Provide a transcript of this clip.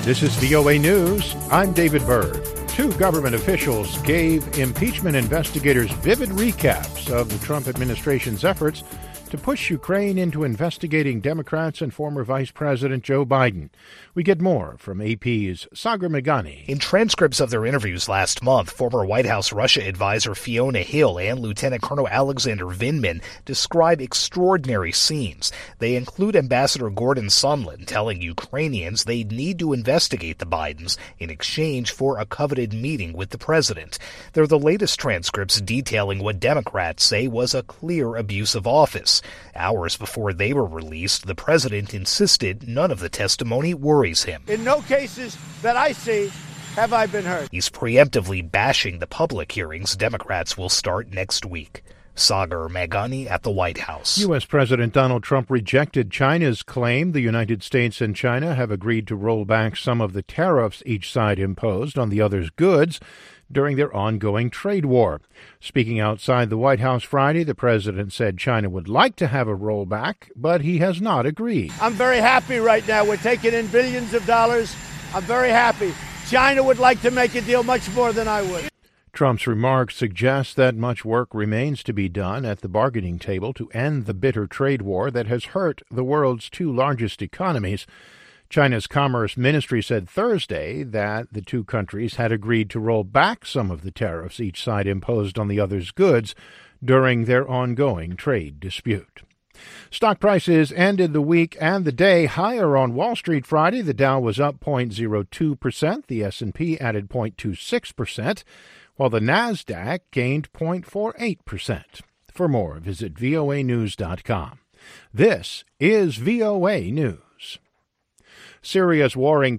This is VOA News. I'm David Byrd. Two government officials gave impeachment investigators vivid recaps of the Trump administration's efforts to push Ukraine into investigating Democrats and former Vice President Joe Biden. We get more from AP's Sagar Meghani. In transcripts of their interviews last month, former White House Russia advisor Fiona Hill and Lieutenant Colonel Alexander Vindman describe extraordinary scenes. They include Ambassador Gordon Sondland telling Ukrainians they need to investigate the Bidens in exchange for a coveted meeting with the president. They're the latest transcripts detailing what Democrats say was a clear abuse of office. Hours before they were released, the president insisted none of the testimony worries him. In no cases that I see have I been hurt. He's preemptively bashing the public hearings Democrats will start next week. Sagar Meghani at the White House. U.S. President Donald Trump rejected China's claim the United States and China have agreed to roll back some of the tariffs each side imposed on the other's goods during their ongoing trade war. Speaking outside the White House Friday, the president said China would like to have a rollback, but he has not agreed. I'm very happy right now. We're taking in billions of dollars. I'm very happy. China would like to make a deal much more than I would. Trump's remarks suggest that much work remains to be done at the bargaining table to end the bitter trade war that has hurt the world's two largest economies. China's Commerce Ministry said Thursday that the two countries had agreed to roll back some of the tariffs each side imposed on the other's goods during their ongoing trade dispute. Stock prices ended the week and the day higher on Wall Street Friday. The Dow was up 0.02%. The S&P added 0.26%, while the Nasdaq gained 0.48%. For more, visit voanews.com. This is VOA News. Syria's warring